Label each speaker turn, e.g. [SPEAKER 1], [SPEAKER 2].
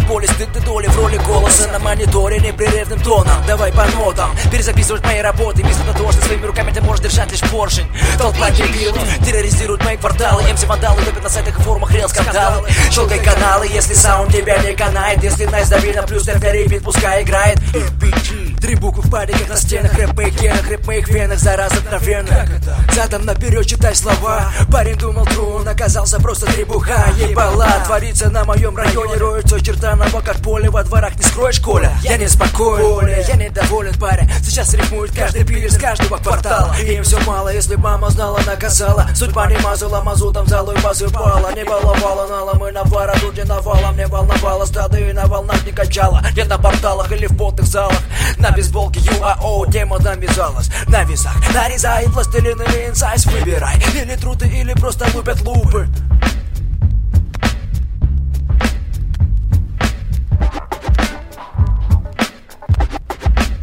[SPEAKER 1] боли, стыд и доли в роли голоса на мониторе непрерывным тоном. Давай по нотам перезаписывать мои работы, несмотря на то, что своими руками ты можешь держать лишь поршень. Толпа дебилов терроризирует мои кварталы, MC-вандалы топят на сайтах и форумах рел скандалы. Щелкай каналы, если саунд тебя не канает, если найс дави на плюс, тогда репит пускай играет. RPG, 3 буквы в падиках на стенах, рэп-мейк генах, рэп-мейк венах, зараза откровенно. Задом наперед читай слова, парень думал тру, он оказался просто требуха. Ебала, творится на моем районе, роются черта на боках поля, во дворах не скроешь, Коля. Я не спокоен, я недоволен, парень. Сейчас рифмует каждый пилер с каждого квартала. Им все мало, если мама знала, наказала. Судьба не мазала, мазутом залой посыпала. Не баловала налом и навара, тут не навалом. Не волновала, стада и на волнах не качала. Где на порталах или в потных залах. На бейсболке UAO тема навязалась. На весах нарезай пластилин или инсайс, выбирай. Или труты, или просто лупят лупы.